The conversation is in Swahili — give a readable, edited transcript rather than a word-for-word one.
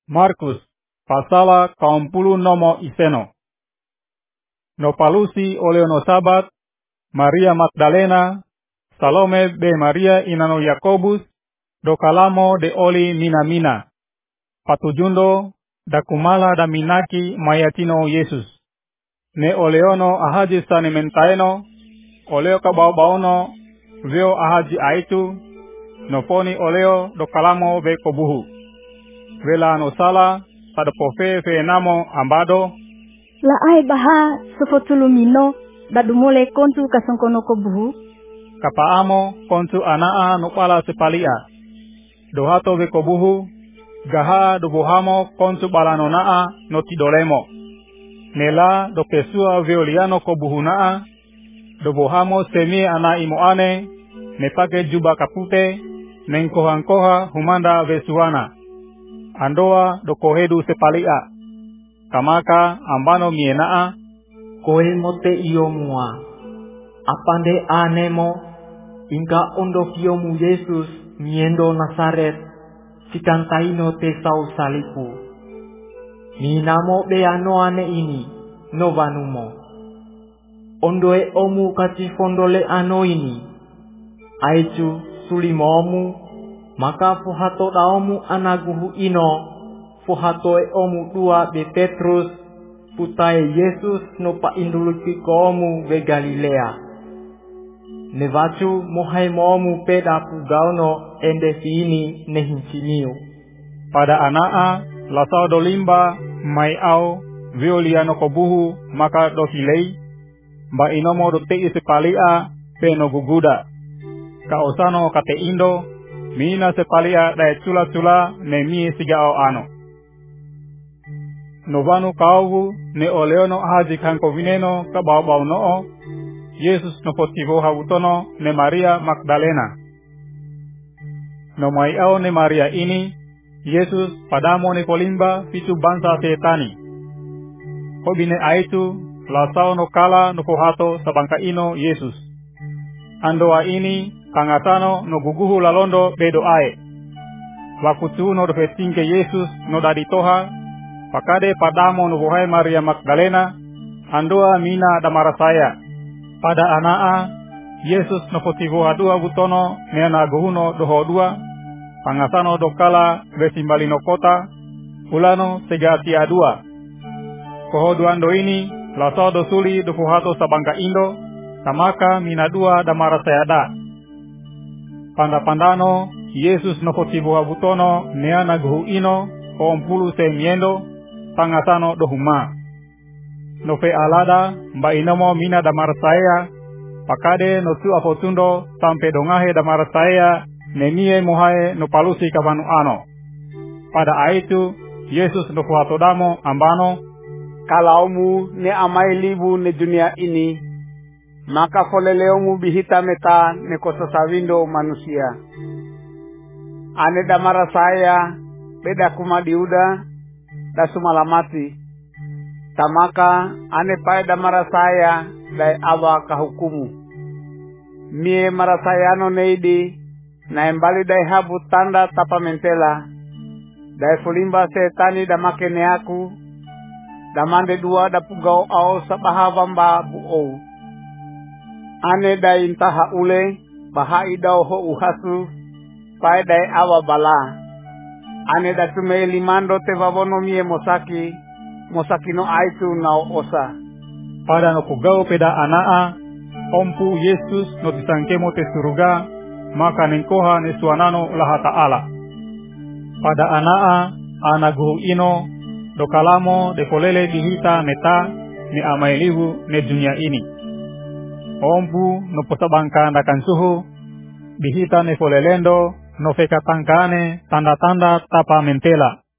Markus, pasala 20 nomo iseno. No palusi oleo no sabat, Maria Magdalena, Salome be Maria inano Yakobus, do kalamo de oli mina. Patujundo, da kumala da minaki mayatino Yesus. Ne oleono ahaji sani mentaeno, oleo kabao-baono, veo ahaji aitu, no poni oleo do kalamo be kobuhu. Vela no sala, pada pofe fe namo ambado. La ai baha sofotulumino, dadumole kontu kasongkono kobuhu. Kapaamo kontu anaa no pala sepalia. Dohato be kobuhu, gaha do bohamo kontu balanonaa no tidolemo. Nela do pesua veoliano kobuhunaa, do bohamo semi ana imoane, nepake juba kapute, nengkoha humanda vesuana. Andoa do kohedu sepalia. Kamaka ambano mienaa, koe mote iomua. Apande anemo, inga ondo kiomu Yesus miendo Nazaret, sikantaino te sau salipu. Minamo beano ane ini, novanumo. Ondoe omu kati fondole ano ini. Aichu sulimomu, maka fuhato daomu anaguhu ino, fuhatoe omu dua be Petrus, putae Yesus no pa induluki komu be Galilea. Nevachu mohai momu peda pugauno ende fiini nehincimiu. Pada anaa, lasao do limba, mai au, violiano kobuhu, maka do hilei, ba inomo do tei sepalia, peno guguda. Kaosano kate indo, mina sepalia dae chula ne mie sigao ano. Novanu kaugu ne oleono haji kanko vineno kabao noo, Yesus no potivo hautono ne Maria Magdalena. No maiao ne Maria ini, Yesus padamo ne polimba fitu bansa setani. Hobine aitu, lasao no kala no pohato sabangka ino Yesus. Andoa ini, kangatano no guguhu lalondo bedo ae. Wakutu no dofetingke Yesus no daditoha, pakade padamo no bohai Maria Magdalena, andoa mina damarasaya. Pada anaa, Yesus no potivo adua butono neana gohuno dohodua, pangasano dokala besimbalino kota, ulano segati adua. Kohoduando ini, lasao dosuli dofuhato sabangka indo, tamaka minadua damarasayada. Pandano, Yesus no potivo butono neana gohu ino, koompulu se miendo, pangasano dohuma. No fe alada, mba inomo mina damarasaya, pakade no su apotundo, sampe dongahe damarasaya, nemie mohae no palusi kabanu ano. Pada aitu, Yesus no fuhatodamo ambano, kalaumu ne amai libu ne dunia ini, maka foleleomu bihita meta ne kososawindo manusia. Ane damarasaya, beda kumadiuda, da sumalamati. Tamaka ane paeda marasaya dai awa kahukumu. Mie marasayano neidi na embali dai habu tanda tapa mentela. Dai fulimba setani da makene aku. Da mande dua da pugau au sabahava mba buo. Ane dai intaha ule bahai dau ho uhasu paedai awa bala. Ane da tume limando te vavono mie mosakino aitu nao osa. Pada no pugao peda anaa, ompu Yesus no tisangkemo te suruga, maka nengkoha ne suanano laha ta'ala. Pada anaa, anaguhu ino, dokalamo de kolele dihita meta, ni amailihu ne dunia ini. Ompu no posabangka ndakan suhu, dihita ne folelendo, no fekatangkane tanda-tanda tapa mentela.